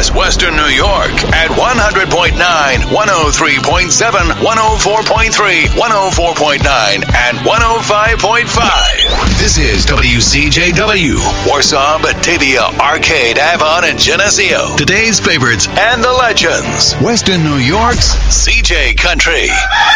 across Western New York at 100.9, 103.7, 104.3, 104.9, and 105.5. This is WCJW, Warsaw, Batavia, Arcade, Avon, and Geneseo. Today's favorites and the legends. Western New York's CJ Country.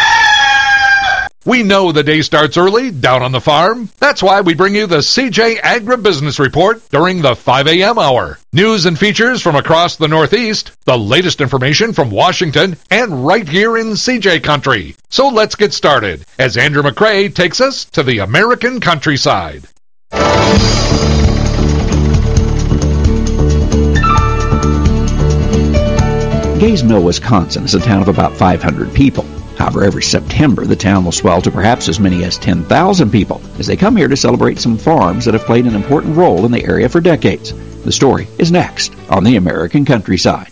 We know the day starts early down on the farm. That's why we bring you the CJ Agribusiness Report during the 5 a.m. hour. News and features from across the Northeast, the latest information from Washington, and right here in CJ Country. So let's get started as Andrew McCrae takes us to the American countryside. Gays Mill, Wisconsin is a town of about 500 people. However, every September, the town will swell to perhaps as many as 10,000 people as they come here to celebrate some farms that have played an important role in the area for decades. The story is next on the American Countryside.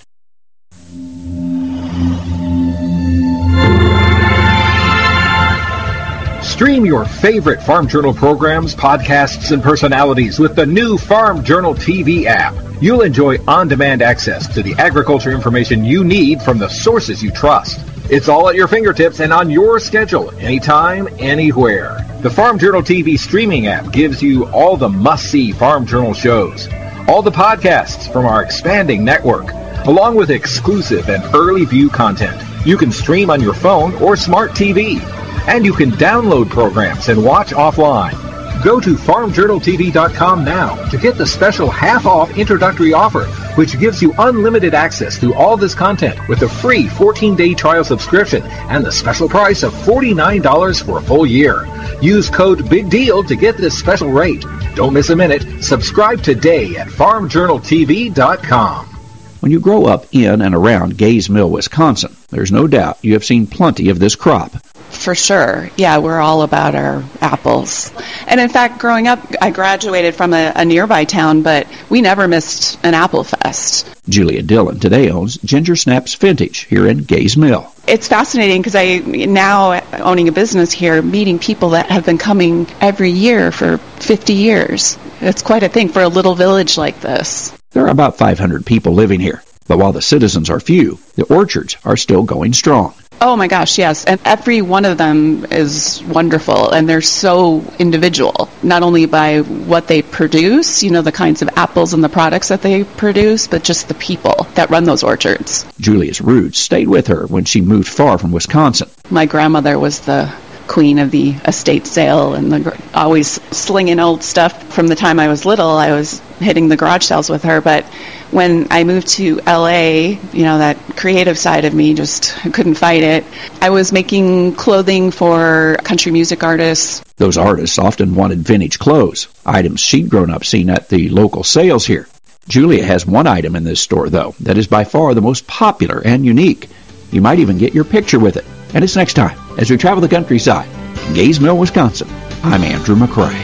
Stream your favorite Farm Journal programs, podcasts, and personalities with the new Farm Journal TV app. You'll enjoy on-demand access to the agriculture information you need from the sources you trust. It's all at your fingertips and on your schedule, anytime, anywhere. The Farm Journal TV streaming app gives you all the must-see Farm Journal shows, all the podcasts from our expanding network, along with exclusive and early view content. You can stream on your phone or smart TV, and you can download programs and watch offline. Go to farmjournaltv.com now to get the special half-off introductory offer, which gives you unlimited access to all this content with a free 14-day trial subscription and the special price of $49 for a full year. Use code BIGDEAL to get this special rate. Don't miss a minute. Subscribe today at farmjournaltv.com. When you grow up in and around Gays Mill, Wisconsin, there's no doubt you have seen plenty of this crop. For sure. Yeah, we're all about our apples. And in fact, growing up, I graduated from a nearby town, but we never missed an apple fest. Julia Dillon today owns Ginger Snaps Vintage here in Gays Mill. It's fascinating because I now, owning a business here, meeting people that have been coming every year for 50 years. It's quite a thing for a little village like this. There are about 500 people living here, but while the citizens are few, the orchards are still going strong. Oh my gosh, yes. And every one of them is wonderful, and they're so individual, not only by what they produce, the kinds of apples and the products that they produce, but just the people that run those orchards. Julia's roots stayed with her when she moved far from Wisconsin. My grandmother was the queen of the estate sale and always slinging old stuff. From the time I was little, I was hitting the garage sales with her, but when I moved to LA, that creative side of me just couldn't fight it. I was making clothing for country music artists. Those artists often wanted vintage clothes, items she'd grown up seeing at the local sales here. Julia has one item in this store, though, that is by far the most popular and unique. You might even get your picture with it. And it's next time as we travel the countryside in Gays Mill, Wisconsin. I'm Andrew McCrae.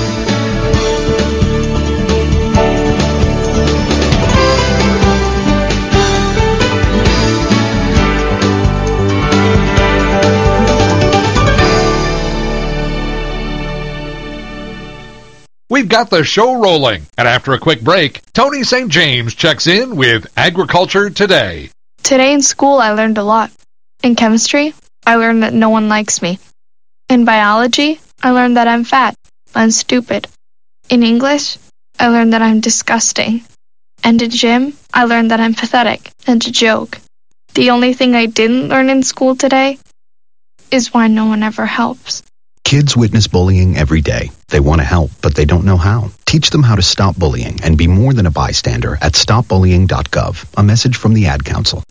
We've got the show rolling, and after a quick break, Tony St. James checks in with Agriculture Today. Today in school, I learned a lot. In chemistry, I learned that no one likes me. In biology, I learned that I'm fat and stupid. In English, I learned that I'm disgusting. And in gym, I learned that I'm pathetic and a joke. The only thing I didn't learn in school today is why no one ever helps. Kids witness bullying every day. They want to help, but they don't know how. Teach them how to stop bullying and be more than a bystander at stopbullying.gov. A message from the Ad Council.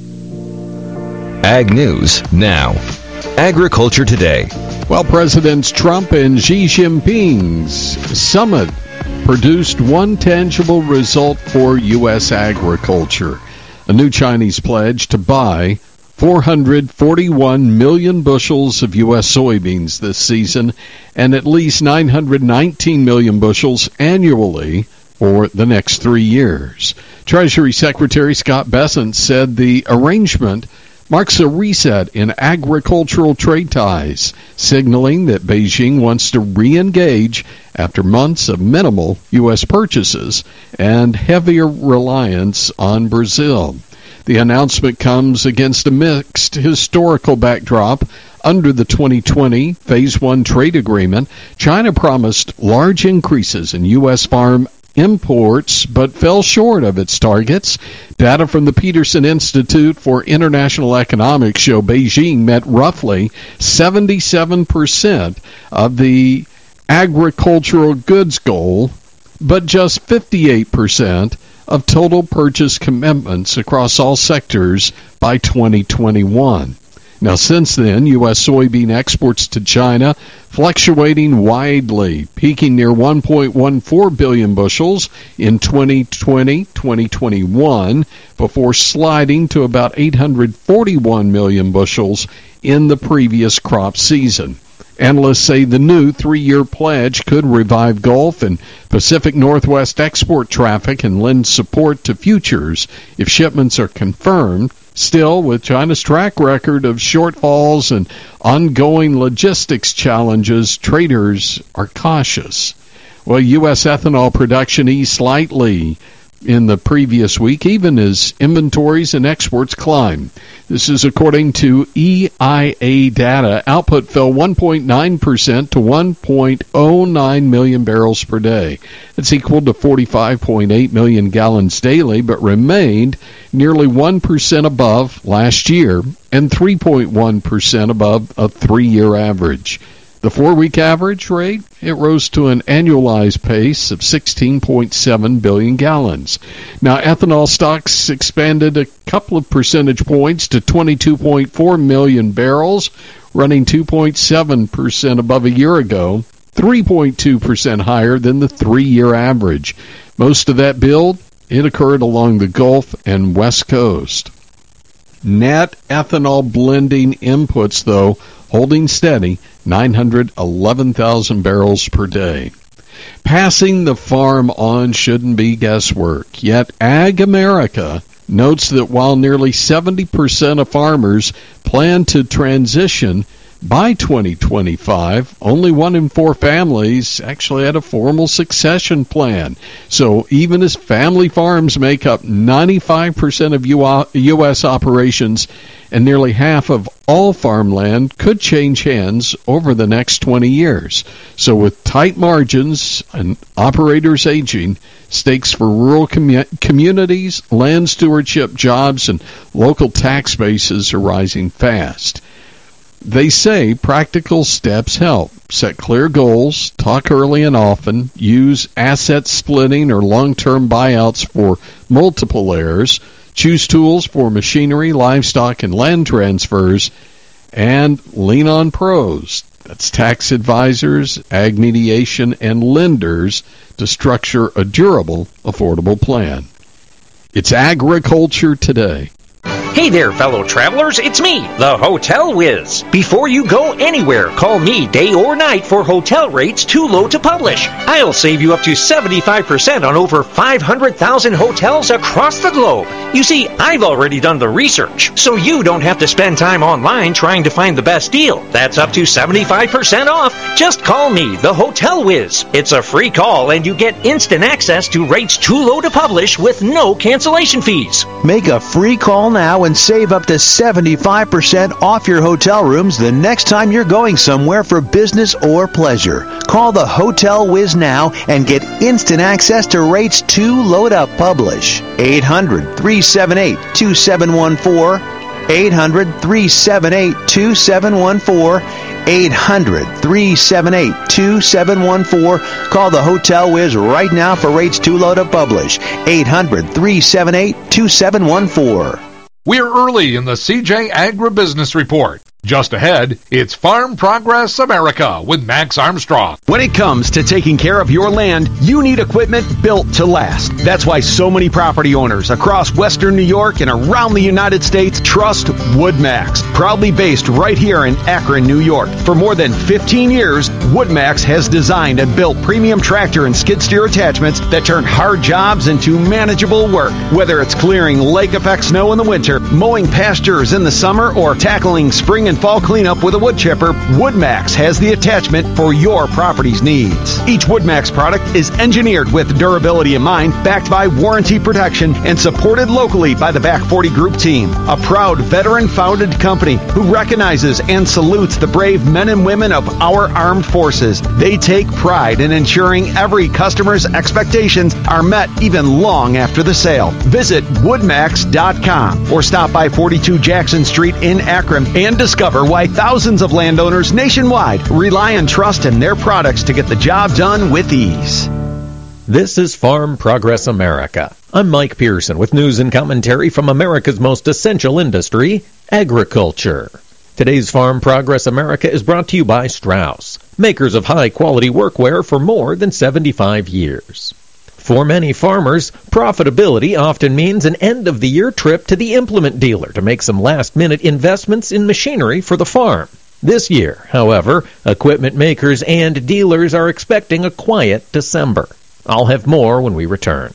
Ag News now. Agriculture Today. Well, Presidents Trump and Xi Jinping's summit produced one tangible result for U.S. agriculture. A new Chinese pledge to buy 441 million bushels of U.S. soybeans this season and at least 919 million bushels annually for the next 3 years. Treasury Secretary Scott Bessent said the arrangement marks a reset in agricultural trade ties, signaling that Beijing wants to re-engage after months of minimal U.S. purchases and heavier reliance on Brazil. The announcement comes against a mixed historical backdrop. Under the 2020 Phase 1 trade agreement, China promised large increases in U.S. farm imports, but fell short of its targets. Data from the Peterson Institute for International Economics show Beijing met roughly 77% of the agricultural goods goal, but just 58% of total purchase commitments across all sectors by 2021. Now, since then, U.S. soybean exports to China fluctuating widely, peaking near 1.14 billion bushels in 2020-2021 before sliding to about 841 million bushels in the previous crop season. Analysts say the new 3-year pledge could revive Gulf and Pacific Northwest export traffic and lend support to futures if shipments are confirmed. Still, with China's track record of shortfalls and ongoing logistics challenges, traders are cautious. Well, U.S. ethanol production eased slightly in the previous week, even as inventories and exports climb. This is according to EIA data. Output fell 1.9% to 1.09 million barrels per day. It's equal to 45.8 million gallons daily, but remained nearly 1% above last year and 3.1% above a 3-year average. The 4-week average rate, it rose to an annualized pace of 16.7 billion gallons. Now, ethanol stocks expanded a couple of percentage points to 22.4 million barrels, running 2.7% above a year ago, 3.2% higher than the 3-year average. Most of that build, it occurred along the Gulf and West Coast. Net ethanol blending inputs, though, holding steady, 911,000 barrels per day. Passing the farm on shouldn't be guesswork, yet Ag America notes that while nearly 70% of farmers plan to transition by 2025, only 1 in 4 families actually had a formal succession plan. So even as family farms make up 95% of U.S. operations and nearly half of all farmland could change hands over the next 20 years. So with tight margins and operators aging, stakes for rural communities, land stewardship jobs, and local tax bases are rising fast. They say practical steps help. Set clear goals, talk early and often, use asset splitting or long-term buyouts for multiple heirs, choose tools for machinery, livestock, and land transfers, and lean on pros. That's tax advisors, ag mediation, and lenders to structure a durable, affordable plan. It's Agriculture Today. Hey there, fellow travelers, it's me, the Hotel Whiz. Before you go anywhere, call me day or night for hotel rates too low to publish. I'll save you up to 75% on over 500,000 hotels across the globe. You see, I've already done the research, so you don't have to spend time online trying to find the best deal. That's up to 75% off. Just call me, the Hotel Whiz. It's a free call, and you get instant access to rates too low to publish with no cancellation fees. Make a free call now and save up to 75% off your hotel rooms the next time you're going somewhere for business or pleasure. Call the Hotel Whiz now and get instant access to rates too low to publish. 800-378-2714. 800-378-2714. 800-378-2714. Call the Hotel Whiz right now for rates too low to publish. 800-378-2714. We're early in the CJ Agribusiness Report. Just ahead, it's Farm Progress America with Max Armstrong. When it comes to taking care of your land, you need equipment built to last. That's why so many property owners across Western New York and around the United States trust WoodMax. Proudly based right here in Akron, New York. For more than 15 years, WoodMax has designed and built premium tractor and skid steer attachments that turn hard jobs into manageable work. Whether it's clearing lake effect snow in the winter, mowing pastures in the summer, or tackling spring and fall cleanup with a wood chipper, WoodMax has the attachment for your property's needs. Each WoodMax product is engineered with durability in mind, backed by warranty protection, and supported locally by the Back 40 Group team, a proud veteran-founded company who recognizes and salutes the brave men and women of our armed forces. They take pride in ensuring every customer's expectations are met even long after the sale. Visit woodmax.com or stop by 42 Jackson Street in Akron and discover why thousands of landowners nationwide rely on trust in their products to get the job done with ease. This is Farm Progress America. I'm Mike Pearson with news and commentary from America's most essential industry, agriculture. Today's Farm Progress America is brought to you by Strauss, makers of high-quality workwear for more than 75 years. For many farmers, profitability often means an end-of-the-year trip to the implement dealer to make some last-minute investments in machinery for the farm. This year, however, equipment makers and dealers are expecting a quiet December. I'll have more when we return.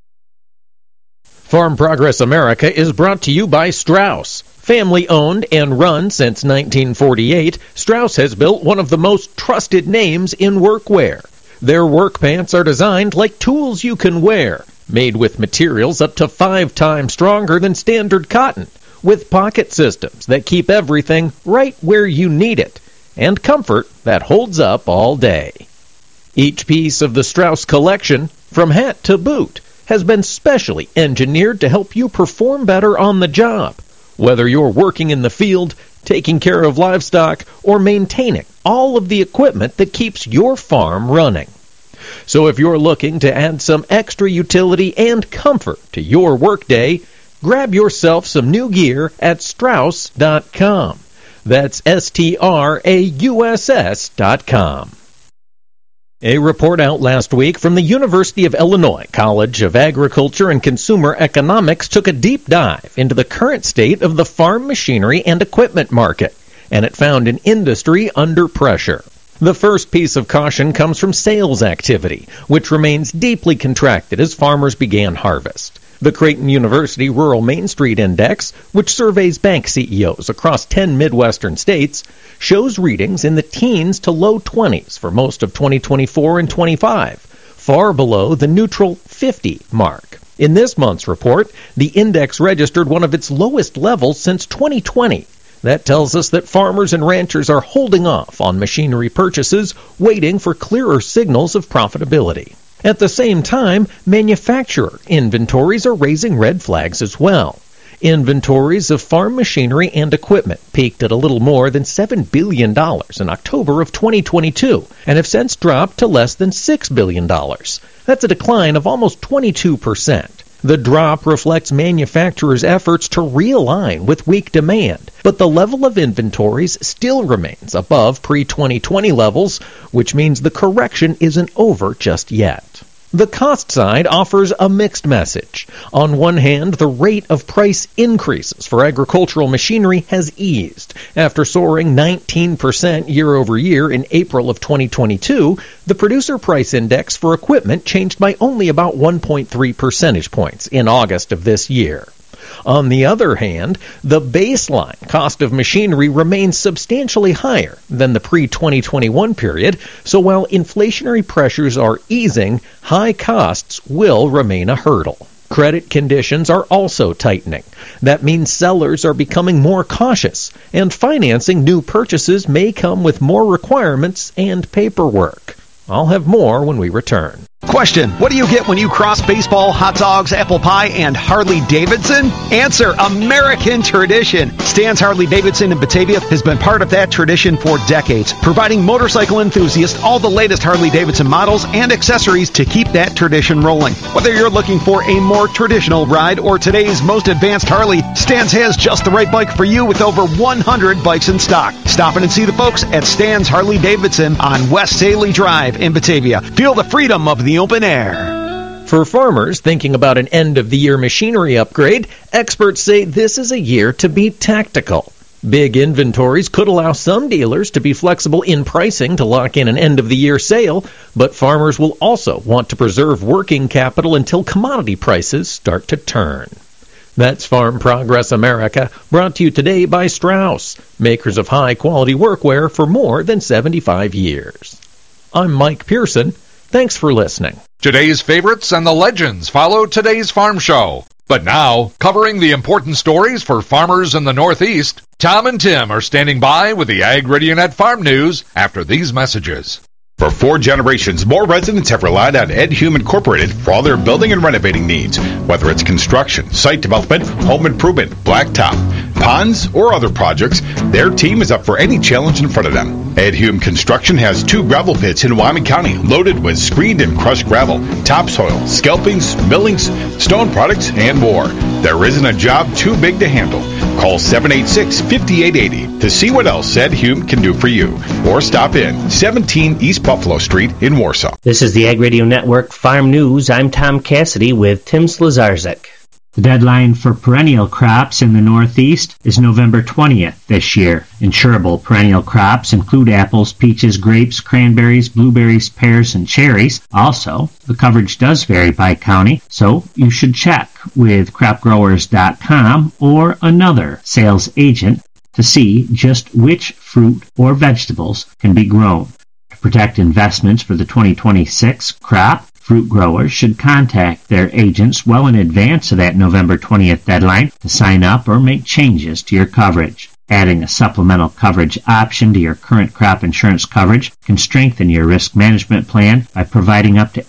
Farm Progress America is brought to you by Strauss. Family-owned and run since 1948, Strauss has built one of the most trusted names in workwear. Their work pants are designed like tools you can wear, made with materials up to 5 times stronger than standard cotton, with pocket systems that keep everything right where you need it, and comfort that holds up all day. Each piece of the Strauss collection, from hat to boot, has been specially engineered to help you perform better on the job, whether you're working in the field, taking care of livestock, or maintaining all of the equipment that keeps your farm running. So if you're looking to add some extra utility and comfort to your workday, grab yourself some new gear at Strauss.com. That's STRAUSS.com. A report out last week from the University of Illinois College of Agriculture and Consumer Economics took a deep dive into the current state of the farm machinery and equipment market, and it found an industry under pressure. The first piece of caution comes from sales activity, which remains deeply contracted as farmers began harvest. The Creighton University Rural Main Street Index, which surveys bank CEOs across 10 Midwestern states, shows readings in the teens to low 20s for most of 2024 and 25, far below the neutral 50 mark. In this month's report, the index registered one of its lowest levels since 2020. That tells us that farmers and ranchers are holding off on machinery purchases, waiting for clearer signals of profitability. At the same time, manufacturer inventories are raising red flags as well. Inventories of farm machinery and equipment peaked at a little more than $7 billion in October of 2022 and have since dropped to less than $6 billion. That's a decline of almost 22%. The drop reflects manufacturers' efforts to realign with weak demand, but the level of inventories still remains above pre-2020 levels, which means the correction isn't over just yet. The cost side offers a mixed message. On one hand, the rate of price increases for agricultural machinery has eased. After soaring 19% year over year in April of 2022, the producer price index for equipment changed by only about 1.3 percentage points in August of this year. On the other hand, the baseline cost of machinery remains substantially higher than the pre-2021 period, so while inflationary pressures are easing, high costs will remain a hurdle. Credit conditions are also tightening. That means sellers are becoming more cautious, and financing new purchases may come with more requirements and paperwork. I'll have more when we return. Question, what do you get when you cross baseball, hot dogs, apple pie, and Harley-Davidson? Answer, American tradition. Stan's Harley-Davidson in Batavia has been part of that tradition for decades, providing motorcycle enthusiasts all the latest Harley-Davidson models and accessories to keep that tradition rolling. Whether you're looking for a more traditional ride or today's most advanced Harley, Stan's has just the right bike for you with over 100 bikes in stock. Stop in and see the folks at Stan's Harley-Davidson on West Saley Drive in Batavia. Feel the freedom of the open air. For farmers thinking about an end-of-the-year machinery upgrade, experts say this is a year to be tactical. Big inventories could allow some dealers to be flexible in pricing to lock in an end-of-the-year sale, but farmers will also want to preserve working capital until commodity prices start to turn. That's Farm Progress America, brought to you today by Strauss, makers of high-quality workwear for more than 75 years. I'm Mike Pearson. Thanks for listening. Today's favorites and the legends follow today's farm show. But now, covering the important stories for farmers in the Northeast, Tom and Tim are standing by with the Ag Radionet Farm News after these messages. For 4 generations, more residents have relied on Ed Hume Incorporated for all their building and renovating needs, whether it's construction, site development, home improvement, blacktop, ponds, or other projects. Their team is up for any challenge in front of them. Ed Hume Construction has 2 gravel pits in Wyoming County loaded with screened and crushed gravel, topsoil, scalpings, millings, stone products, and more. There isn't a job too big to handle. Call 786-5880 to see what else Ed Hume can do for you. Or stop in 17 East Buffalo Street in Warsaw. This is the Ag Radio Network Farm News. I'm Tom Cassidy with Tim Slazarczyk. The deadline for perennial crops in the Northeast is November 20th this year. Insurable perennial crops include apples, peaches, grapes, cranberries, blueberries, pears, and cherries. Also, the coverage does vary by county, so you should check with cropgrowers.com or another sales agent to see just which fruit or vegetables can be grown. To protect investments for the 2026 crop, fruit growers should contact their agents well in advance of that November 20th deadline to sign up or make changes to your coverage. Adding a supplemental coverage option to your current crop insurance coverage can strengthen your risk management plan by providing up to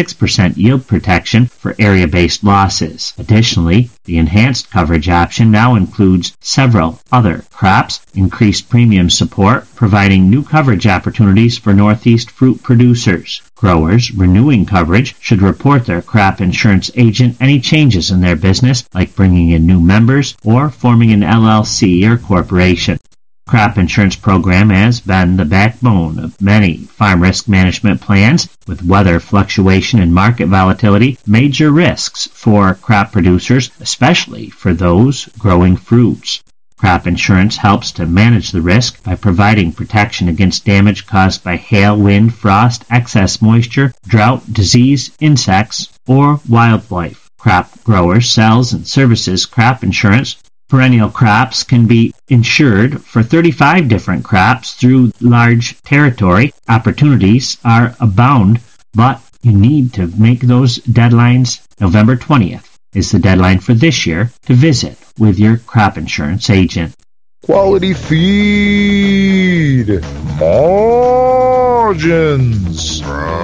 86% yield protection for area-based losses. Additionally, the enhanced coverage option now includes several other crops, increased premium support, providing new coverage opportunities for Northeast fruit producers. Growers renewing coverage should report their crop insurance agent any changes in their business, like bringing in new members or forming an LLC or corporation. Crop insurance program has been the backbone of many farm risk management plans. With weather fluctuation and market volatility, major risks for crop producers, especially for those growing fruits. Crop insurance helps to manage the risk by providing protection against damage caused by hail, wind, frost, excess moisture, drought, disease, insects, or wildlife. Crop growers sells and services crop insurance. Perennial crops can be insured for 35 different crops through large territory. Opportunities are abound, but you need to make those deadlines. November 20th is the deadline for this year to visit with your crop insurance agent. Quality feed, margins,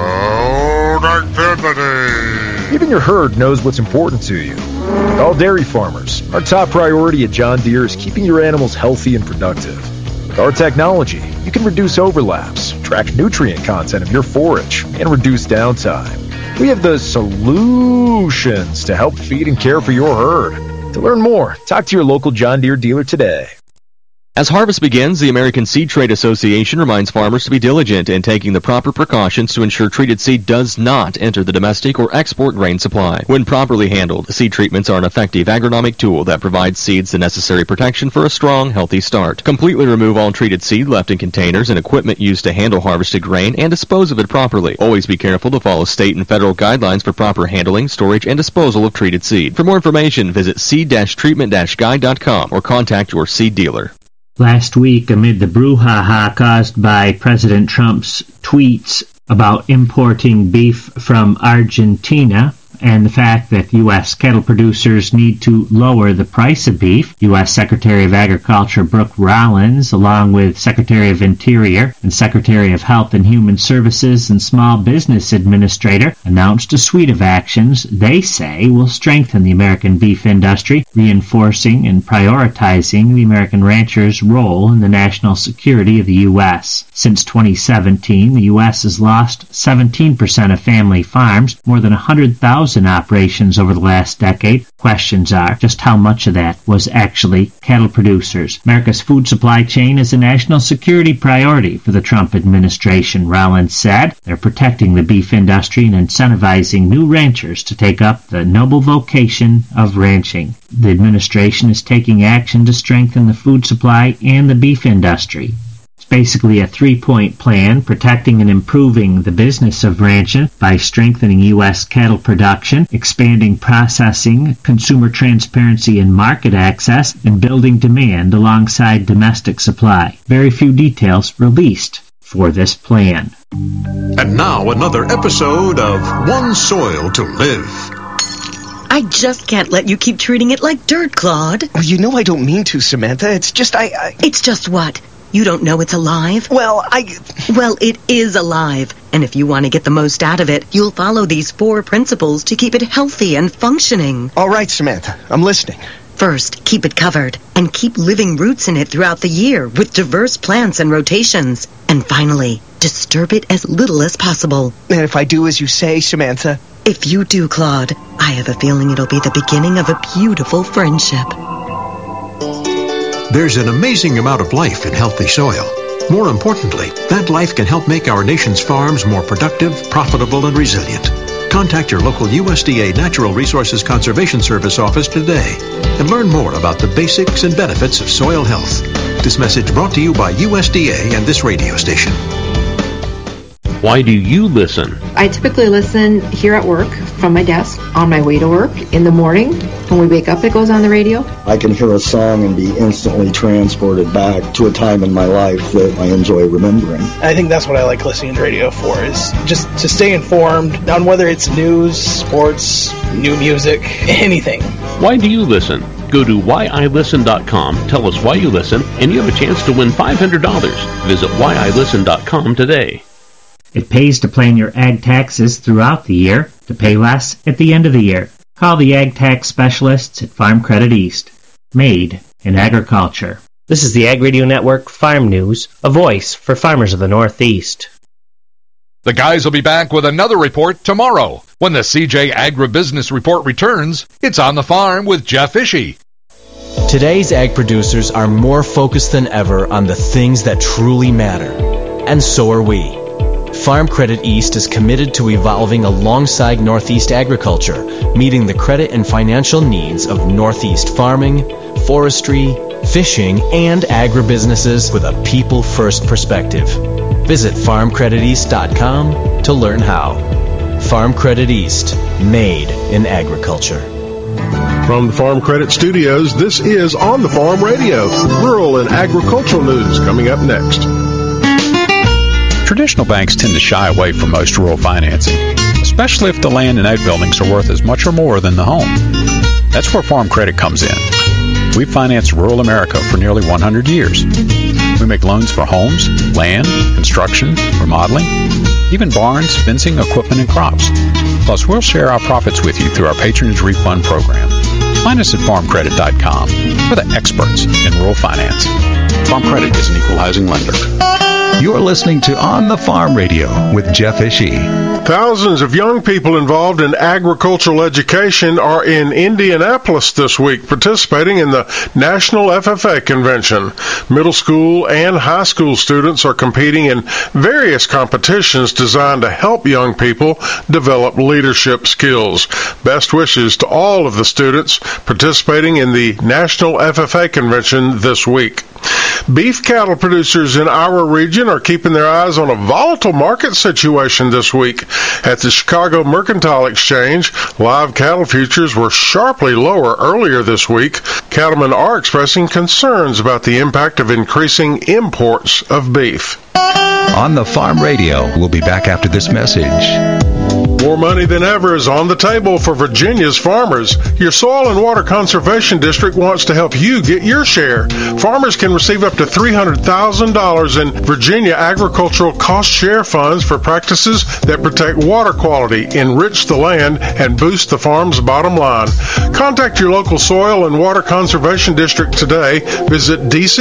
productivity. Even your herd knows what's important to you. All dairy farmers, our top priority at John Deere is keeping your animals healthy and productive. With our technology, you can reduce overlaps, track nutrient content of your forage, and reduce downtime. We have the solutions to help feed and care for your herd. To learn more, talk to your local John Deere dealer today. As harvest begins, the American Seed Trade Association reminds farmers to be diligent in taking the proper precautions to ensure treated seed does not enter the domestic or export grain supply. When properly handled, seed treatments are an effective agronomic tool that provides seeds the necessary protection for a strong, healthy start. Completely remove all treated seed left in containers and equipment used to handle harvested grain and dispose of it properly. Always be careful to follow state and federal guidelines for proper handling, storage, and disposal of treated seed. For more information, visit seed-treatment-guide.com or contact your seed dealer. Last week, amid the brouhaha caused by President Trump's tweets about importing beef from Argentina and the fact that U.S. cattle producers need to lower the price of beef. U.S. Secretary of Agriculture Brooke Rollins, along with Secretary of Interior and Secretary of Health and Human Services and Small Business Administrator, announced a suite of actions they say will strengthen the American beef industry, reinforcing and prioritizing the American rancher's role in the national security of the U.S. Since 2017, the U.S. has lost 17% of family farms, more than 100,000 operations over the last decade. Questions are, just how much of that was actually cattle producers? America's food supply chain is a national security priority for the Trump administration, Rollins said. They're protecting the beef industry and incentivizing new ranchers to take up the noble vocation of ranching. The administration is taking action to strengthen the food supply and the beef industry. It's basically a three-point plan, protecting and improving the business of ranching by strengthening U.S. cattle production, expanding processing, consumer transparency and market access, and building demand alongside domestic supply. Very few details released for this plan. And now another episode of One Soil to Live. I just can't let you keep treating it like dirt, Claude. Oh, you know I don't mean to, Samantha. It's just It's just what? You don't know it's alive? Well, it is alive. And if you want to get the most out of it, you'll follow these 4 principles to keep it healthy and functioning. All right, Samantha. I'm listening. First, keep it covered, and keep living roots in it throughout the year with diverse plants and rotations. And finally, disturb it as little as possible. And if I do as you say, Samantha? If you do, Claude, I have a feeling it'll be the beginning of a beautiful friendship. There's an amazing amount of life in healthy soil. More importantly, that life can help make our nation's farms more productive, profitable, and resilient. Contact your local USDA Natural Resources Conservation Service office today and learn more about the basics and benefits of soil health. This message brought to you by USDA and this radio station. Why do you listen? I typically listen here at work, from my desk, on my way to work, in the morning. When we wake up, it goes on the radio. I can hear a song and be instantly transported back to a time in my life that I enjoy remembering. I think that's what I like listening to radio for, is just to stay informed on whether it's news, sports, new music, anything. Why do you listen? Go to whyilisten.com, tell us why you listen, and you have a chance to win $500. Visit whyilisten.com today. It pays to plan your ag taxes throughout the year to pay less at the end of the year. Call the ag tax specialists at Farm Credit East. Made in agriculture. This is the Ag Radio Network Farm News, a voice for farmers of the Northeast. The guys will be back with another report tomorrow. When the CJ Agribusiness Report returns, it's On the Farm with Jeff Ishii. Today's ag producers are more focused than ever on the things that truly matter. And so are we. Farm Credit East is committed to evolving alongside Northeast agriculture, meeting the credit and financial needs of Northeast farming, forestry, fishing, and agribusinesses with a people-first perspective. Visit farmcrediteast.com to learn how. Farm Credit East, made in agriculture. From the Farm Credit Studios, this is On the Farm Radio, rural and agricultural news coming up next. Traditional banks tend to shy away from most rural financing, especially if the land and outbuildings are worth as much or more than the home. That's where Farm Credit comes in. We've financed rural America for nearly 100 years. We make loans for homes, land, construction, remodeling, even barns, fencing, equipment, and crops. Plus, we'll share our profits with you through our Patronage Refund Program. Find us at farmcredit.com. We're the experts in rural finance. Farm Credit is an equal housing lender. You're listening to On the Farm Radio with Jeff Ishii. Thousands of young people involved in agricultural education are in Indianapolis this week participating in the National FFA Convention. Middle school and high school students are competing in various competitions designed to help young people develop leadership skills. Best wishes to all of the students participating in the National FFA Convention this week. Beef cattle producers in our region are keeping their eyes on a volatile market situation this week. At the Chicago Mercantile Exchange, live cattle futures were sharply lower earlier this week. Cattlemen are expressing concerns about the impact of increasing imports of beef. On the Farm Radio, we'll be back after this message. More money than ever is on the table for Virginia's farmers. Your Soil and Water Conservation District wants to help you get your share. Farmers can receive up to $300,000 in Virginia agricultural cost share funds for practices that protect water quality, enrich the land, and boost the farm's bottom line. Contact your local Soil and Water Conservation District today. Visit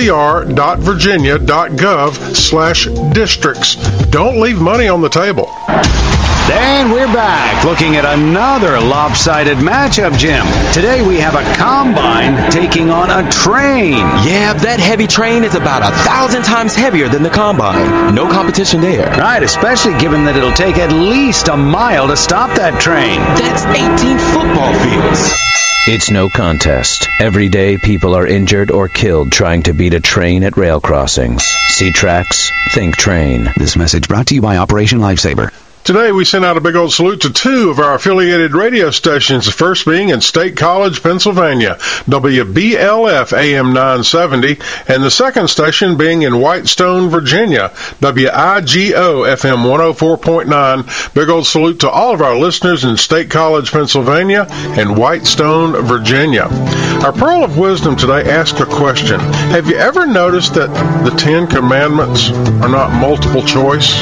dcr.virginia.gov/districts. Don't leave money on the table. And we're back looking at another lopsided matchup, Jim. Today we have a combine taking on a train. Yeah, that heavy train is about 1,000 times heavier than the combine. No competition there. Right, especially given that it'll take at least a mile to stop that train. That's 18 football fields. It's no contest. Every day people are injured or killed trying to beat a train at rail crossings. See tracks, think train. This message brought to you by Operation Lifesaver. Today, we sent out a big old salute to two of our affiliated radio stations, the first being in State College, Pennsylvania, WBLF AM 970, and the second station being in Whitestone, Virginia, WIGO FM 104.9. Big old salute to all of our listeners in State College, Pennsylvania, and Whitestone, Virginia. Our Pearl of Wisdom today asks a question. Have you ever noticed that the 10 Commandments are not multiple choice?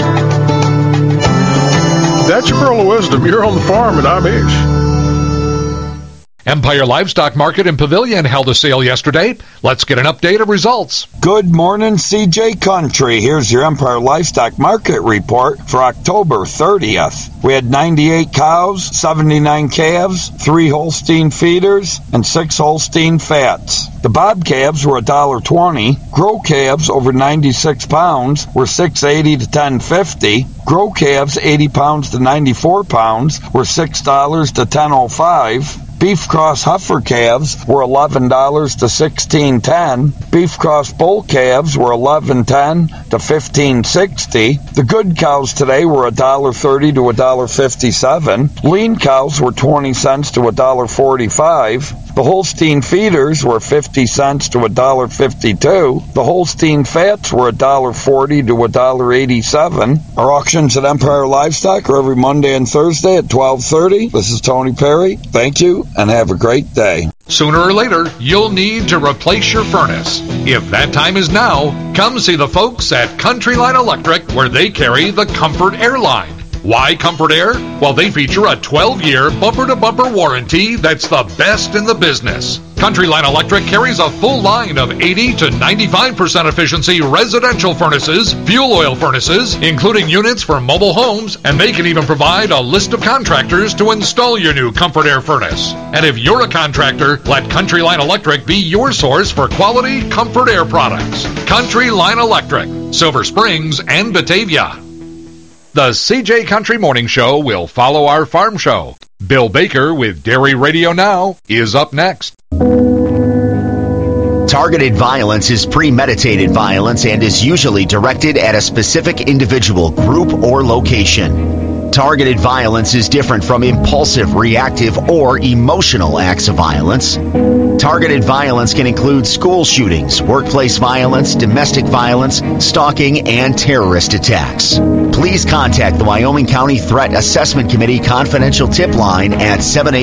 That's your Pearl of Wisdom. You're on the farm, and I'm Ish. Empire Livestock Market and Pavilion held a sale yesterday. Let's get an update of results. Good morning, CJ Country. Here's your Empire Livestock Market report for October 30th. We had 98 cows, 79 calves, 3 Holstein feeders, and 6 Holstein fats. The bob calves were $1.20. Grow calves over 96 pounds were $6.80 to $10.50. Grow calves 80 pounds to 94 pounds were $6 to $10.05. Beef cross heifer calves were $11 to $16.10. Beef cross bull calves were $11.10 to $15.60. The good cows today were $1.30 to $1.57. Lean cows were 20 cents to $1.45. The Holstein feeders were 50 cents to $1.52. The Holstein fats were $1.40 to $1.87. Our auctions at Empire Livestock are every Monday and Thursday at 12:30. This is Tony Perry. Thank you, and have a great day. Sooner or later, you'll need to replace your furnace. If that time is now, come see the folks at Country Line Electric, where they carry the Comfort Air line. Why Comfort Air? Well, they feature a 12-year bumper-to-bumper warranty that's the best in the business. Country Line Electric carries a full line of 80 to 95% efficiency residential furnaces, fuel oil furnaces, including units for mobile homes, and they can even provide a list of contractors to install your new Comfort Air furnace. And if you're a contractor, let Country Line Electric be your source for quality Comfort Air products. Country Line Electric, Silver Springs and Batavia. The CJ Country Morning Show will follow our farm show. Bill Baker with Dairy Radio Now is up next. Targeted violence is premeditated violence and is usually directed at a specific individual, group, or location. Targeted violence is different from impulsive, reactive, or emotional acts of violence. Targeted violence can include school shootings, workplace violence, domestic violence, stalking, and terrorist attacks. Please contact the Wyoming County Threat Assessment Committee confidential tip line at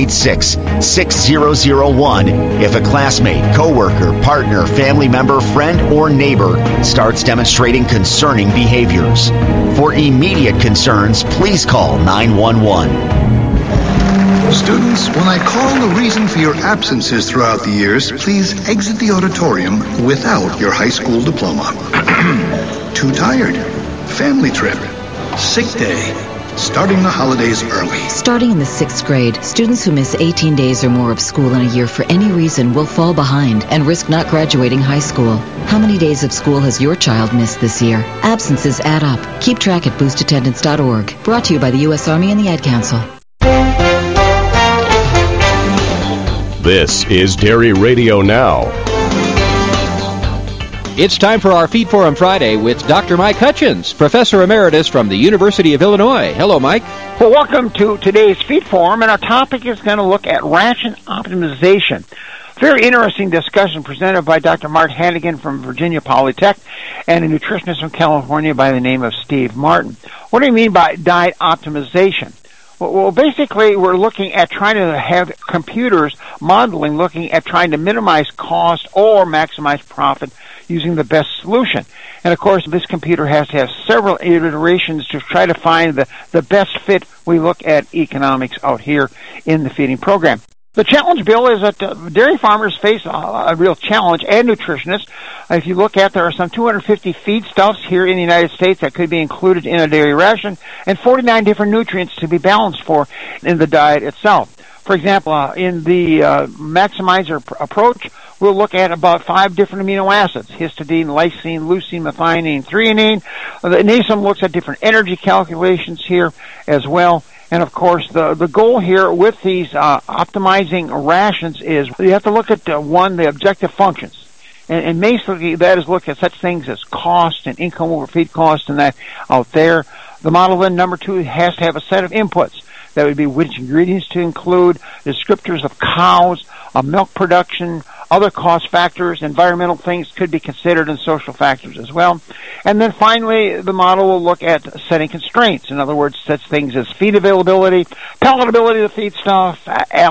786-6001 if a classmate, coworker, partner, family member, friend, or neighbor starts demonstrating concerning behaviors. For immediate concerns, please call 911. Students, when I call the reason for your absences throughout the years, please exit the auditorium without your high school diploma. Too tired. Family trip. Sick day. Starting the holidays early. Starting in the 6th grade, students who miss 18 days or more of school in a year for any reason will fall behind and risk not graduating high school. How many days of school has your child missed this year? Absences add up. Keep track at boostattendance.org. Brought to you by the U.S. Army and the Ad Council. This is Dairy Radio Now. It's time for our Feed Forum Friday with Dr. Mike Hutchins, Professor Emeritus from the University of Illinois. Hello, Mike. Well, welcome to today's Feed Forum, and our topic is going to look at ration optimization. Very interesting discussion presented by Dr. Mark Hannigan from Virginia Polytech and a nutritionist from California by the name of Steve Martin. What do you mean by diet optimization? Well, basically, we're looking at trying to have computers modeling, looking at trying to minimize cost or maximize profit using the best solution. And, of course, this computer has to have several iterations to try to find the best fit. We look at economics out here in the feeding program. The challenge, Bill, is that dairy farmers face a real challenge, and nutritionists. If you look at, there are some 250 feedstuffs here in the United States that could be included in a dairy ration, and 49 different nutrients to be balanced for in the diet itself. For example, in the maximizer approach, we'll look at about 5 different amino acids: histidine, lysine, leucine, methionine, threonine. The NASEM looks at different energy calculations here as well. And, of course, the goal here with these optimizing rations is you have to look at, the objective functions. And basically that is look at such things as cost and income over feed cost and that out there. The model then, number 2, has to have a set of inputs. That would be which ingredients to include, descriptors of cows, milk production, other cost factors, environmental things could be considered, and social factors as well. And then finally, the model will look at setting constraints. In other words, such things as feed availability, palatability of the feedstuff,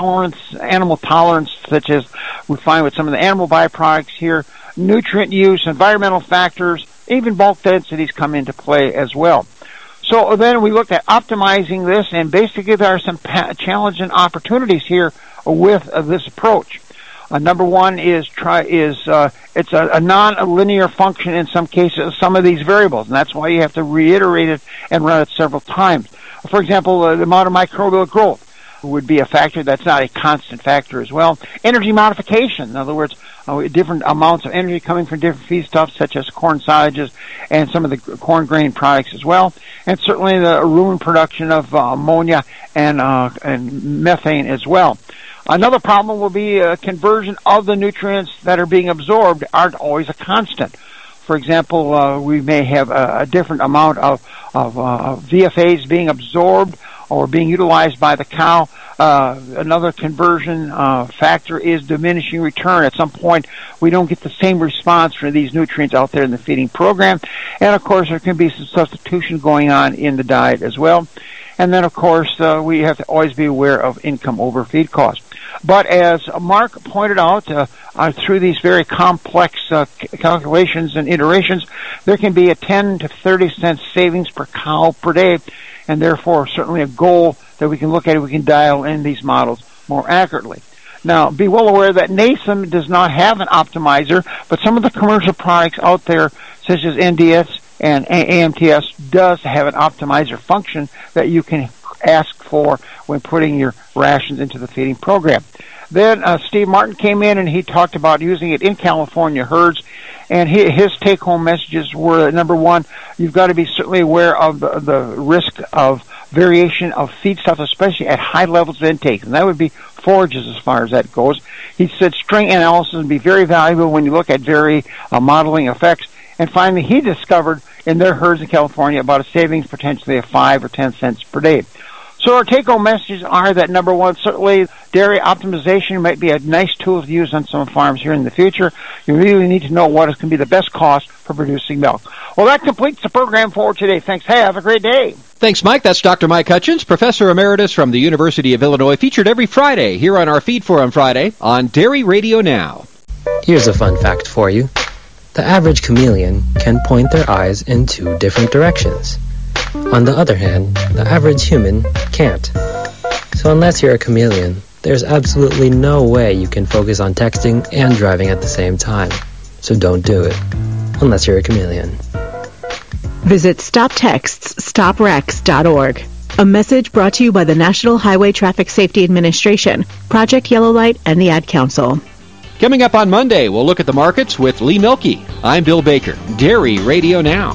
animal tolerance, such as we find with some of the animal byproducts here, nutrient use, environmental factors, even bulk densities come into play as well. So then we looked at optimizing this, and basically there are some challenges and opportunities here with this approach. Number 1 is it's a non-linear function in some cases, some of these variables, and that's why you have to reiterate it and run it several times. For example, the amount of microbial growth would be a factor that's not a constant factor as well. Energy modification, in other words, different amounts of energy coming from different feedstuffs such as corn silages and some of the corn grain products as well. And certainly the rumen production of ammonia and methane as well. Another problem will be conversion of the nutrients that are being absorbed aren't always a constant. For example, we may have a different amount of VFAs being absorbed or being utilized by the cow. Another conversion factor is diminishing return. At some point, we don't get the same response for these nutrients out there in the feeding program. And, of course, there can be some substitution going on in the diet as well. And then, of course, we have to always be aware of income over feed cost. But as Mark pointed out, through these very complex calculations and iterations, there can be a 10 to 30 cent savings per cow per day, and therefore certainly a goal that we can look at, we can dial in these models more accurately. Now, be well aware that NASEM does not have an optimizer, but some of the commercial products out there, such as NDS and AMTS, does have an optimizer function that you can ask for when putting your rations into the feeding program. Then Steve Martin came in and he talked about using it in California herds, and his take-home messages were, number 1, you've got to be certainly aware of the risk of variation of feedstuff, especially at high levels of intake, and that would be forages as far as that goes. He said string analysis would be very valuable when you look at modeling effects. And finally, he discovered in their herds in California about a savings potentially of 5 or 10 cents per day. So our take-home messages are that, number 1, certainly dairy optimization might be a nice tool to use on some farms here in the future. You really need to know what is going to be the best cost for producing milk. Well, that completes the program for today. Thanks. Hey, have a great day. Thanks, Mike. That's Dr. Mike Hutchins, Professor Emeritus from the University of Illinois, featured every Friday here on our Feed Forum Friday on Dairy Radio Now. Here's a fun fact for you. The average chameleon can point their eyes in 2 different directions. On the other hand, the average human can't. So unless you're a chameleon, there's absolutely no way you can focus on texting and driving at the same time. So don't do it, unless you're a chameleon. Visit StopTextsStopWrecks.org. A message brought to you by the National Highway Traffic Safety Administration, Project Yellow Light, and the Ad Council. Coming up on Monday, we'll look at the markets with Lee Milkey. I'm Bill Baker, Dairy Radio Now.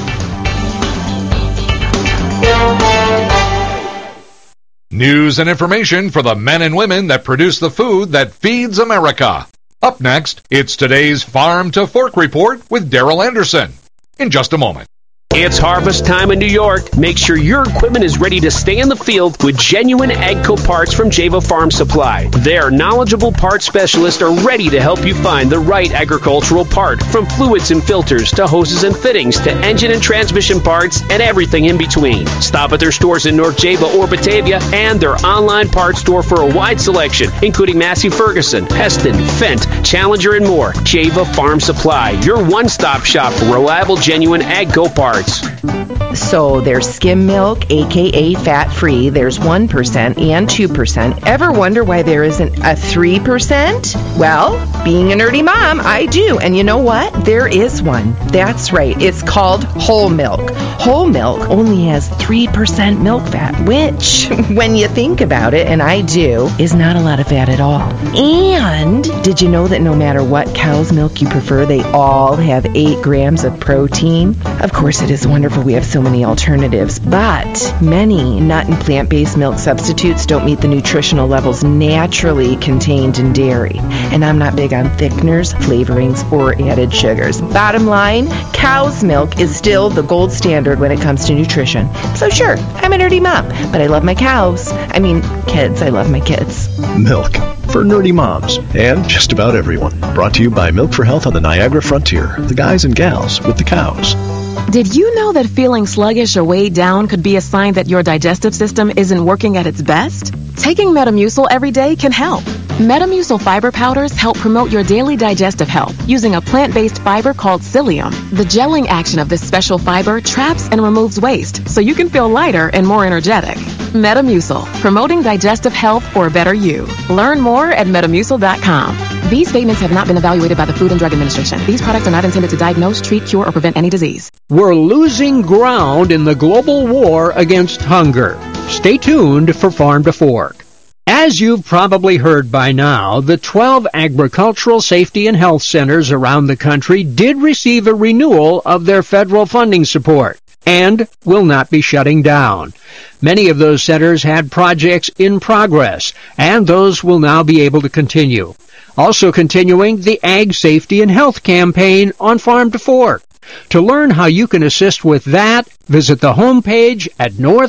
News and information for the men and women that produce the food that feeds America. Up next, it's today's Farm to Fork Report with Daryl Anderson. In just a moment. It's harvest time in New York. Make sure your equipment is ready to stay in the field with genuine AGCO parts from Java Farm Supply. Their knowledgeable parts specialists are ready to help you find the right agricultural part, from fluids and filters to hoses and fittings to engine and transmission parts and everything in between. Stop at their stores in North Java or Batavia and their online parts store for a wide selection, including Massey Ferguson, Heston, Fendt, Challenger, and more. Java Farm Supply, your one-stop shop for reliable, genuine AGCO parts. So there's skim milk, aka fat-free. There's 1% and 2%. Ever wonder why there isn't a 3%? Well, being a nerdy mom, I do. And you know what? There is one. That's right. It's called whole milk. Whole milk only has 3% milk fat, which, when you think about it, and I do, is not a lot of fat at all. And did you know that no matter what cow's milk you prefer, they all have 8 grams of protein? Of course, it is wonderful we have so many alternatives, but many nut and plant-based milk substitutes don't meet the nutritional levels naturally contained in dairy. And I'm not big on thickeners, flavorings, or added sugars. Bottom line, cow's milk is still the gold standard when it comes to nutrition. So sure, I'm a nerdy mom, but I love my cows. I mean, kids. I love my kids. Milk for nerdy moms and just about everyone. Brought to you by Milk for Health on the Niagara Frontier, the guys and gals with the cows. Did you know that feeling sluggish or weighed down could be a sign that your digestive system isn't working at its best? Taking Metamucil every day can help. Metamucil fiber powders help promote your daily digestive health using a plant-based fiber called psyllium. The gelling action of this special fiber traps and removes waste so you can feel lighter and more energetic. Metamucil, promoting digestive health for a better you. Learn more at Metamucil.com. These statements have not been evaluated by the Food and Drug Administration. These products are not intended to diagnose, treat, cure, or prevent any disease. We're losing ground in the global war against hunger. Stay tuned for Farm to Fork. As you've probably heard by now, the 12 agricultural safety and health centers around the country did receive a renewal of their federal funding support and will not be shutting down. Many of those centers had projects in progress, and those will now be able to continue. Also continuing, the Ag Safety and Health campaign on Farm to Fork. To learn how you can assist with that, visit the homepage at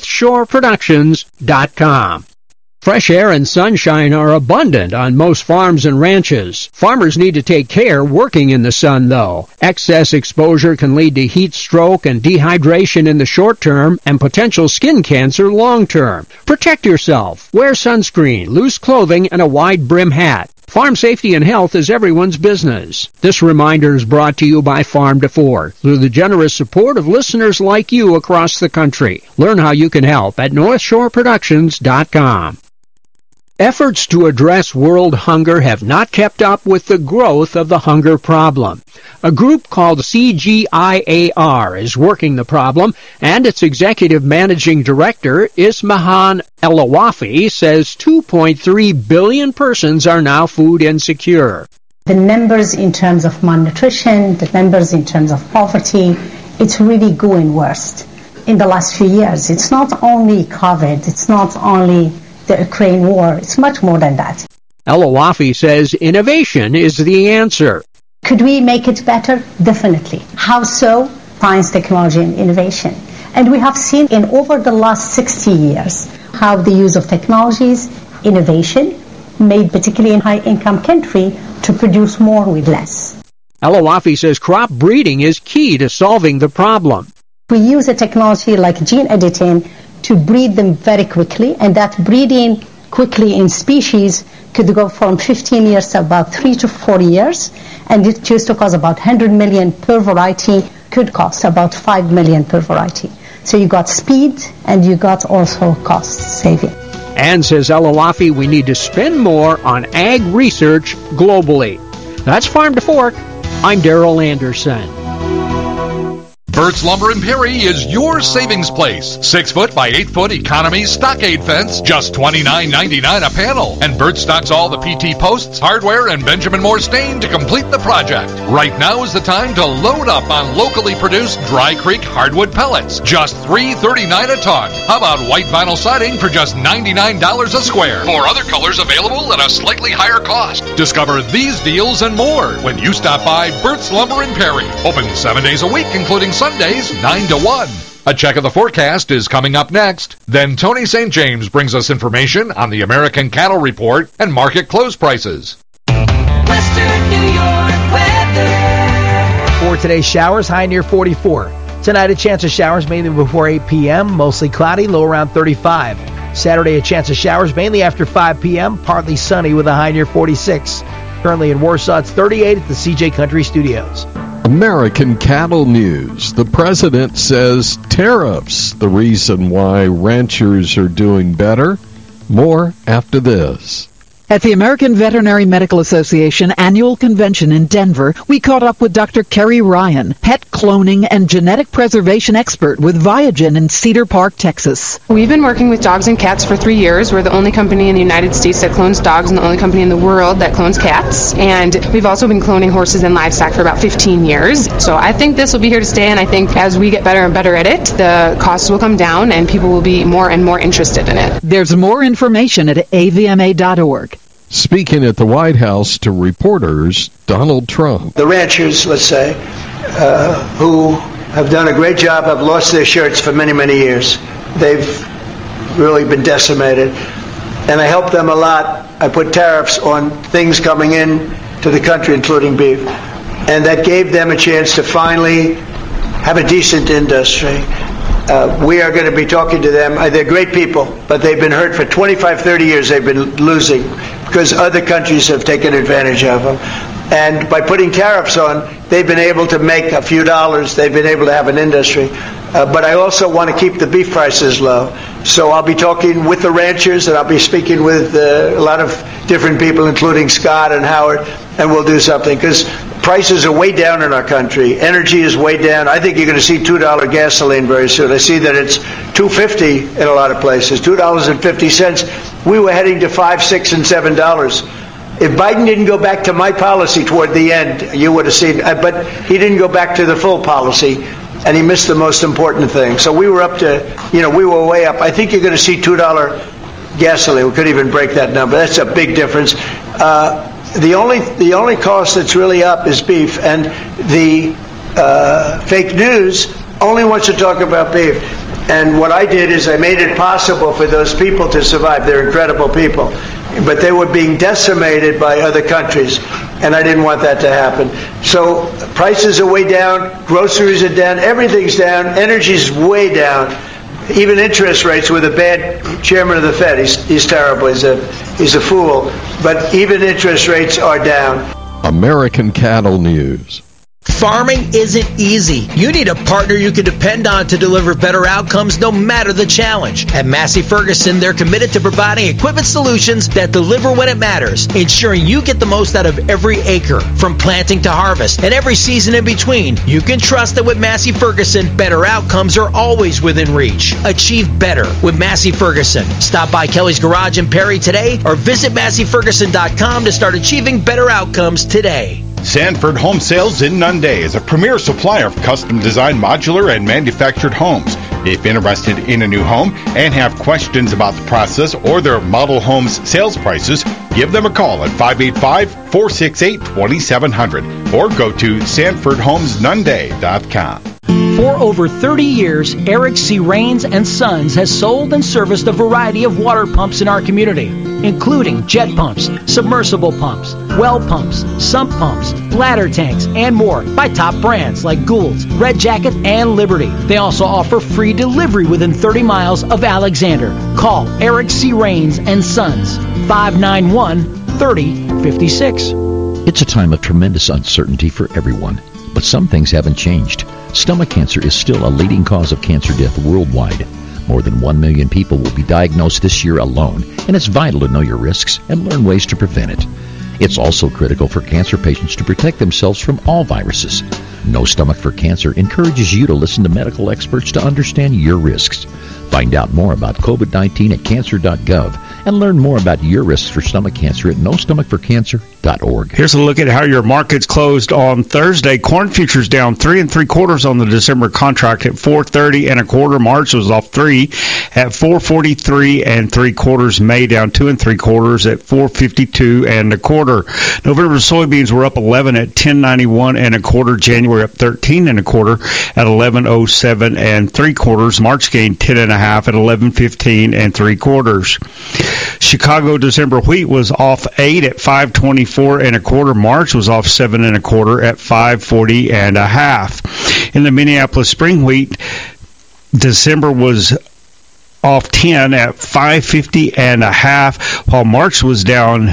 northshoreproductions.com. Fresh air and sunshine are abundant on most farms and ranches. Farmers need to take care working in the sun, though. Excess exposure can lead to heat stroke and dehydration in the short term and potential skin cancer long term. Protect yourself. Wear sunscreen, loose clothing, and a wide brim hat. Farm safety and health is everyone's business. This reminder is brought to you by Farm to Fork through the generous support of listeners like you across the country. Learn how you can help at northshoreproductions.com. Efforts to address world hunger have not kept up with the growth of the hunger problem. A group called CGIAR is working the problem, and its executive managing director, Ismahan Elawafi, says 2.3 billion persons are now food insecure. The numbers in terms of malnutrition, the numbers in terms of poverty, it's really going worse. In the last few years, it's not only COVID, it's not only the Ukraine war, it's much more than that. Elawafi says innovation is the answer. Could we make it better? Definitely. How so? Science, technology, and innovation. And we have seen in over the last 60 years how the use of technologies, innovation, made particularly in high-income country to produce more with less. Elawafi says crop breeding is key to solving the problem. We use a technology like gene editing to breed them very quickly, and that breeding quickly in species could go from 15 years to about 3 to 4 years, and it used to cost about 100 million per variety, could cost about 5 million per variety. So you got speed and you got also cost saving. And says Elawafi, we need to spend more on ag research globally. That's Farm to Fork. I'm Darrell Anderson. Burt's Lumber in Perry is your savings place. 6-foot by 8-foot economy stockade fence, just $29.99 a panel. And Burt stocks all the PT posts, hardware, and Benjamin Moore stain to complete the project. Right now is the time to load up on locally produced Dry Creek hardwood pellets, just $3.39 a ton. How about white vinyl siding for just $99 a square? 4 other colors available at a slightly higher cost. Discover these deals and more when you stop by Burt's Lumber in Perry. Open 7 days a week, including Sunday Sundays 9 to 1. A check of the forecast is coming up next. Then Tony St. James brings us information on the American Cattle Report and market close prices. Western New York weather. For today's showers, high near 44. Tonight, a chance of showers mainly before 8 p.m., mostly cloudy, low around 35. Saturday, a chance of showers mainly after 5 p.m., partly sunny with a high near 46. Currently in Warsaw, it's 38 at the CJ Country Studios. American Cattle News. The president says tariffs the reason why ranchers are doing better. More after this. At the American Veterinary Medical Association annual convention in Denver, we caught up with Dr. Kerry Ryan, pet cloning and genetic preservation expert with Viagen in Cedar Park, Texas. We've been working with dogs and cats for 3 years. We're the only company in the United States that clones dogs and the only company in the world that clones cats. And we've also been cloning horses and livestock for about 15 years. So I think this will be here to stay, and I think as we get better and better at it, the costs will come down and people will be more and more interested in it. There's more information at avma.org. Speaking at the White House to reporters, Donald Trump. The ranchers, let's say, who have done a great job, have lost their shirts for many, many years. They've really been decimated. And I helped them a lot. I put tariffs on things coming in to the country, including beef. And that gave them a chance to finally have a decent industry. We are going to be talking to them. They're great people, but they've been hurt for 25, 30 years. They've been losing because other countries have taken advantage of them. And by putting tariffs on, they've been able to make a few dollars. They've been able to have an industry. But I also want to keep the beef prices low. So I'll be talking with the ranchers, and I'll be speaking with a lot of different people, including Scott and Howard, and we'll do something. Because prices are way down in our country. Energy is way down. I think you're going to see $2 gasoline very soon. I see that it's $2.50 in a lot of places, $2.50. We were heading to $5, $6, and $7. If Biden didn't go back to my policy toward the end, you would have seen, but he didn't go back to the full policy, and he missed the most important thing. So we were up to, we were way up. I think you're going to see $2 gasoline. We could even break that number. That's a big difference. The only cost that's really up is beef, and the fake news only wants to talk about beef. And what I did is I made it possible for those people to survive. They're incredible people. But they were being decimated by other countries, and I didn't want that to happen. So prices are way down, groceries are down, everything's down, energy's way down. Even interest rates with a bad chairman of the Fed. He's terrible. He's a fool. But even interest rates are down. American Cattle News. Farming isn't easy. You need a partner you can depend on to deliver better outcomes no matter the challenge. At Massey Ferguson, they're committed to providing equipment solutions that deliver when it matters, ensuring you get the most out of every acre, from planting to harvest, and every season in between. You can trust that with Massey Ferguson, better outcomes are always within reach. Achieve better with Massey Ferguson. Stop by Kelly's Garage in Perry today or visit MasseyFerguson.com to start achieving better outcomes today. Sanford Home Sales in Nunde is a premier supplier of custom-designed modular and manufactured homes. If interested in a new home and have questions about the process or their model homes sales prices, give them a call at 585-468-2700 or go to SanfordHomesNunde.com. For over 30 years, Eric C. Rains and Sons has sold and serviced a variety of water pumps in our community, including jet pumps, submersible pumps, well pumps, sump pumps, bladder tanks, and more by top brands like Gould's, Red Jacket, and Liberty. They also offer free delivery within 30 miles of Alexander. Call Eric C. Rains and Sons, 591-3056. It's a time of tremendous uncertainty for everyone, but some things haven't changed. Stomach cancer is still a leading cause of cancer death worldwide. More than 1 million people will be diagnosed this year alone, and it's vital to know your risks and learn ways to prevent it. It's also critical for cancer patients to protect themselves from all viruses. No Stomach for Cancer encourages you to listen to medical experts to understand your risks. Find out more about COVID-19 at cancer.gov and learn more about your risks for stomach cancer at NoStomachforCancer.org. CJAgriBusinessReport.org. Here's a look at how your markets closed on Thursday. Corn futures down 3 3/4 on the December contract at 4.30 1/4. March was off 3 at 4.43 3/4. May down 2 3/4 at 4.52 1/4. November soybeans were up 11 at 10.91 1/4. January up 13 1/4 at 11.07 3/4. March gained 10 1/2 at 11.15 3/4. Chicago December wheat was off 8 at 5.24 1/4. March was off 7 1/4 at 5.40 1/2. In the Minneapolis spring wheat, December was off 10 at 5.50 1/2, while March was down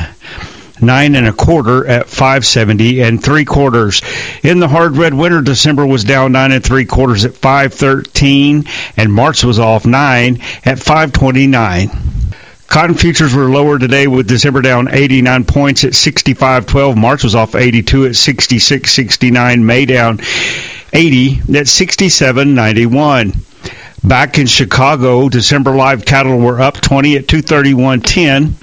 9 1/4 at 5.70 3/4. In the hard red winter, December was down 9 3/4 at 5.13, and March was off 9 at 5.29. Cotton futures were lower today, with December down 89 points at 65.12. March was off 82 at 66.69. May down 80 at 67.91. Back in Chicago, December live cattle were up 20 at 231.10.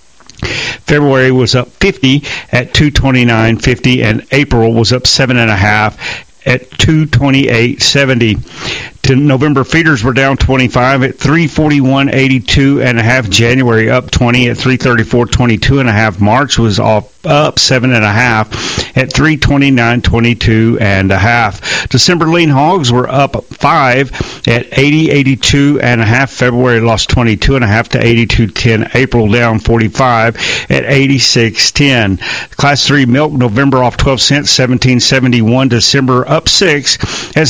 February was up 50 at 229.50, and April was up 7 1/2 at 228.70. November feeders were down 25 at 341.82 1/2. January up 20 at 334.22 1/2. March was up 7 1/2 at 329.22 1/2. December lean hogs were up 5 at 80.82 1/2. February lost 22 1/2 to 82.10. April down 45 at 86.10. Class 3 milk, November off 12 cents, 17.71. December up 6 at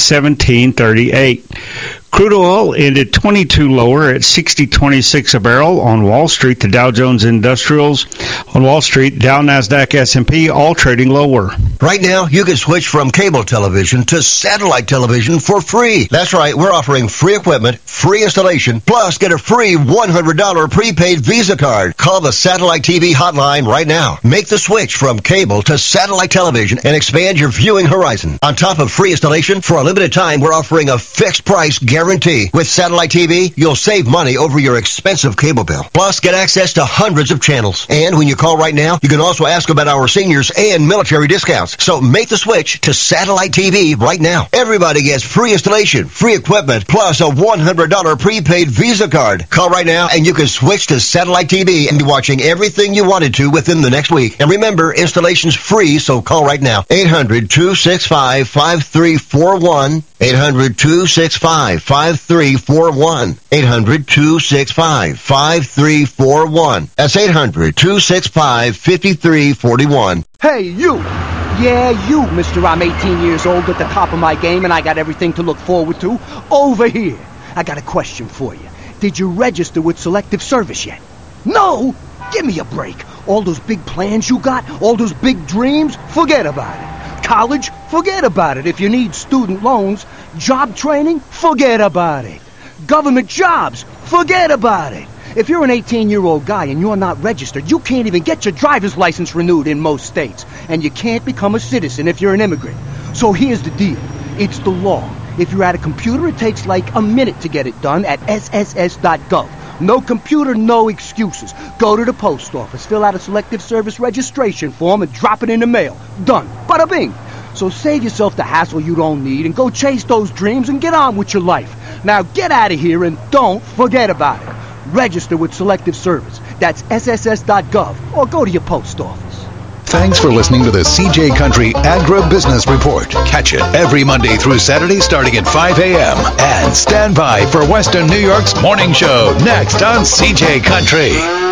17.38. Crude oil ended 22 lower at 60.26 a barrel on Wall Street. The Dow Jones Industrials on Wall Street, Dow, Nasdaq, S&P, all trading lower. Right now, you can switch from cable television to satellite television for free. That's right, we're offering free equipment, free installation, plus get a free $100 prepaid Visa card. Call the Satellite TV hotline right now. Make the switch from cable to satellite television and expand your viewing horizon. On top of free installation, for a limited time, we're offering a fixed price guarantee. With satellite TV, you'll save money over your expensive cable bill. Plus, get access to hundreds of channels. And when you call right now, you can also ask about our seniors and military discounts. So make the switch to satellite TV right now. Everybody gets free installation, free equipment, plus a $100 prepaid Visa card. Call right now and you can switch to satellite TV and be watching everything you wanted to within the next week. And remember, installation's free, so call right now. 800-265-5341. 800-265-5341. 800-265-5341. That's 800-265-5341. Hey, you! Yeah, you, mister. I'm 18 years old, at the top of my game, and I got everything to look forward to. Over here. I got a question for you. Did you register with Selective Service yet? No? Give me a break. All those big plans you got, all those big dreams, forget about it. College, forget about it. If you need student loans, job training, forget about it. Government jobs, forget about it. If you're an 18-year-old guy and you're not registered, you can't even get your driver's license renewed in most states. And you can't become a citizen if you're an immigrant. So here's the deal. It's the law. If you're at a computer, it takes like a minute to get it done at sss.gov. No computer, no excuses. Go to the post office, fill out a Selective Service registration form, and drop it in the mail. Done. Bada bing. So save yourself the hassle you don't need and go chase those dreams and get on with your life. Now get out of here and don't forget about it. Register with Selective Service. That's sss.gov, or go to your post office. Thanks for listening to the CJ Country Agribusiness Report. Catch it every Monday through Saturday starting at 5 a.m. And stand by for Western New York's morning show next on CJ Country.